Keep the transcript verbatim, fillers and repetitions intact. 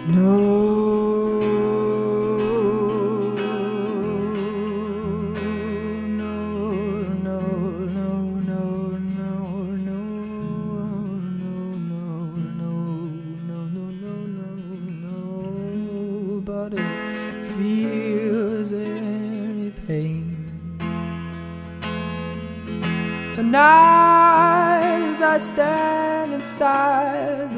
No, no, no, no, no, no, no, no, no, no, no, nobody feels any pain tonight as I stand inside